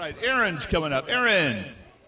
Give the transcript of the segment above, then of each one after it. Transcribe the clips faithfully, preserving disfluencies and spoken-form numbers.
right, Aaron's coming up. Aaron.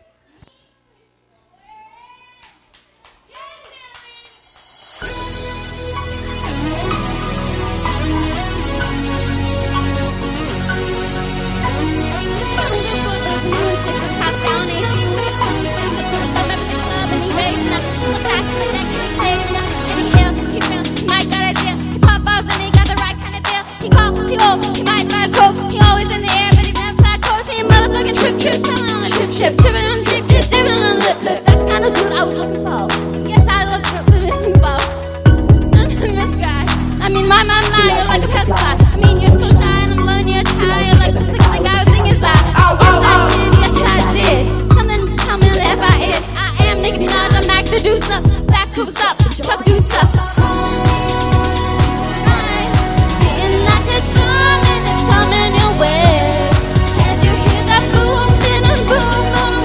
Trip, tripping on dick, dick, dipping on lip, lip. That's the kind of dude I was looking for. Yes, I looked for this guy. I mean, my, my, my, you're like a pesticide. I mean, you're so shy and I'm blowing your tie. You're like the sickly guy who's thinking inside. Yes, I did, yes, I did. Something to tell me on the F I S. I am Nicki Minaj, I'm back to do stuff. Back to what's up, truck do stuff. Getting like a drum and it's coming your way. Can't you hear that boom, then boom?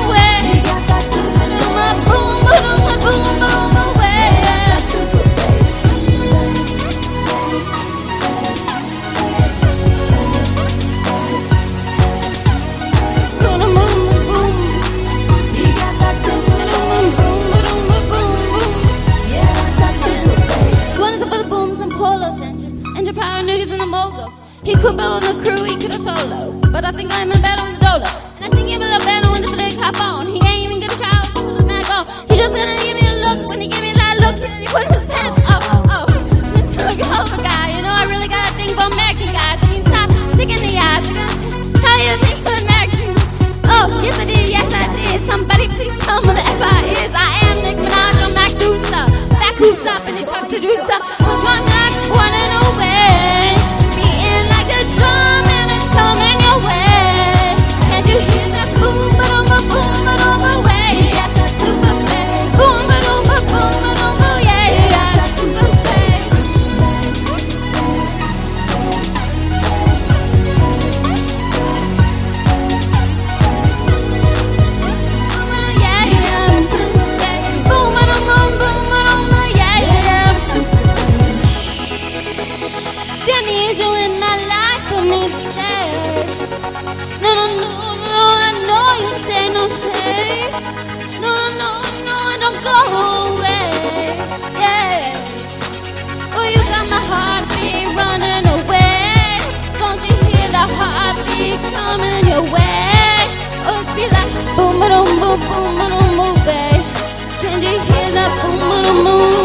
He could build on the crew, he could have solo. But I think I'm in bed on the dolo. And I think him a little better when the flick hop on. He ain't even get a child, put his mag on. He just gonna give me a look. When he give me that look, he put his pants up. Oh, this is a hell of a guy. You know, I really got a thing for American guys. I mean, stop sticking the eyes. I'm gonna tell you a thing for American. Oh, yes I did, yes I did. Somebody please tell me what the F I is. I am Nicki Minaj, I'm back do stuff. Back who's up and he talk to do stuff. One back, one and away. The drum and it's coming your way. Can't you hear that boom, ba-dum, boom, ba-dum, away? Yeah, that super bass. Boom, ba-dum, boom, ba-dum, oh yeah, yeah, that super bass. Yeah, yeah, boom, ba-dum, boom, boom, ba-dum, oh yeah, yeah. I need you in my life. Me stay. No, no, no, no, I know you say no, stay. No, no, no, don't go away. Yeah. Oh, you got my heartbeat running away. Don't you hear the heartbeat coming your way? Oh, it feel like boom, boom, boom, boom, boom, boom, babe. Can you hear that boom, boom, boom?